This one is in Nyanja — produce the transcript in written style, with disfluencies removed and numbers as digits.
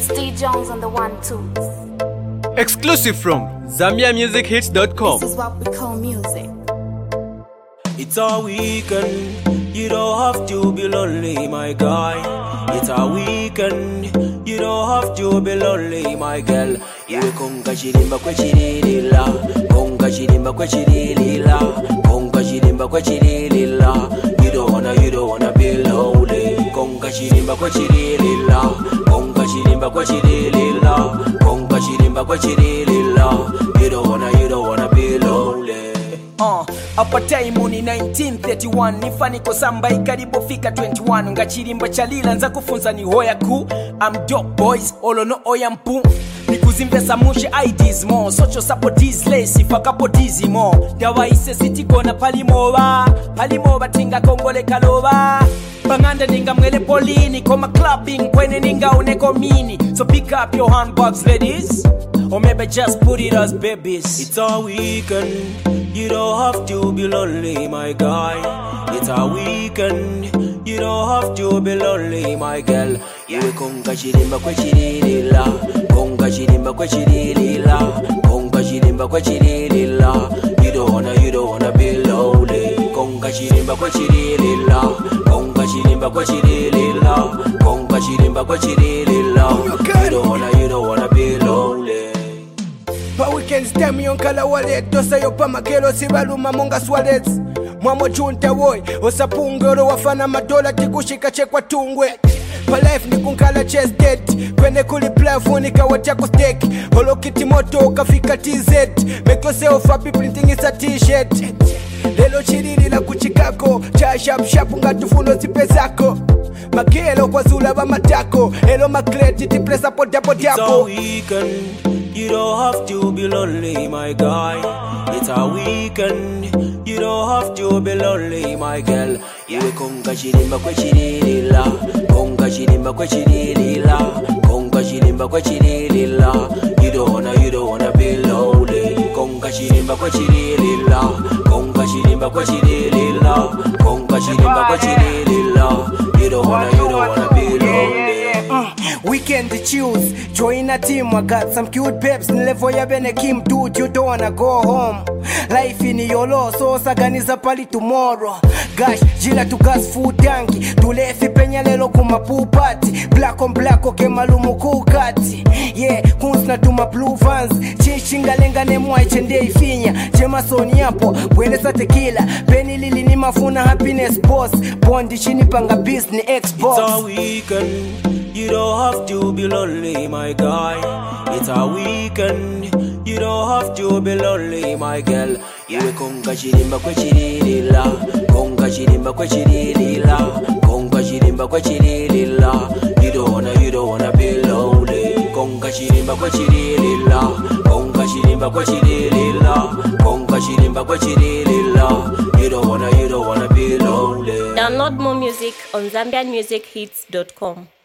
It's D Jones on the 1-2. Exclusive from ZambiaMusicHits.com. This is what we call music. It's a weekend, you don't have to be lonely, my guy. It's a weekend, you don't have to be lonely, my girl. Iwe konga chirimba kwe chirilila, konga chirimba kwe chirilila, konga chirimba kwe chirilila. You don't wanna be lonely. Konga chirimba kwe chirilila, konga chirimba kwe chirilila, konga chirimba kwe chirilila. You don't wanna be lonely. Apa time ni 1931 nifaniko samba ikaribu fika 21 ngachirimba chalila nza kufunza ni hoya ku I'm dope boys olono oyampu nikuzimbesa mushe IDs more social support is less ifakapotizi more dawa ise sitigona palimoba tinga kongole kaloba banganda ninga mwele polini koma clubbing kwene ninga uneko mini so pick up your handbags ladies or maybe just put it as babies. It's a weekend, you don't have to be lonely, my guy. It's a weekend, you don't have to be lonely, my girl. Iwe konga chirimba kwe chirilila, konga chirimba kwe chirilila, konga chirimba kwe chirilila. You don't wanna be lonely. Konga chirimba kwe chirilila, konga chirimba kwe chirilila, konga chirimba kwe chirilila. You don't wanna be lonely. Pa weekends time yonkala wallet dosa yopa makelo sibaluma monga swalets mwamo junta woy osapungoro wafana madola tikushika chekwa tungwe pa life nikunkala chest dead kwene kuli plafoni kawachako steak holo kiti moto kafika TZ make yourself happy printing is a t-shirt lelo chirili la kuchikako cha sharp ngatufuno zipezako makelo kwa zula ba matako elo makleti tipresa podapo It's a weekend, you don't have to be lonely, my guy. It's a weekend, you don't have to be lonely, my girl. Iwe konga chirimba kwe chirilila, konga chirimba kwe chirilila, konga chirimba kwe chirilila. You don't wanna be lonely. Konga chirimba kwe chirilila, konga chirimba kwe chirilila, konga chirimba kwe chirilila. You don't wanna be lonely. Weekend to choose, join a team. I got some cute babes in level ya bene Kim. Dude, you don't wanna go home. Life in your law, so saganiza pali tomorrow. Gosh, jila to gas food tanki. Tulefi penya lelo kumapu party. Black on black, okay malumu kukati. Yeah, kunsna tuma blue vans. Chishinga lenga nemwa ichende ifinya. Jema soni yapo, bwelesa tequila. Penny lili ni mafuna happiness boss. Bondi chini panga business Xbox. It's a weekend. You don't have to be lonely, my guy. It's a weekend, you don't have to be lonely, my girl. Iwe konga chirimba kwe chirilila, konga chirimba kwe chirilila, konga chirimba kwe chirilila. You don't wanna be lonely. Konga chirimba kwe chirilila, konga chirimba kwe chirilila, konga chirimba kwe chirilila. You don't wanna be lonely. Download more music on ZambianMusicHits.com.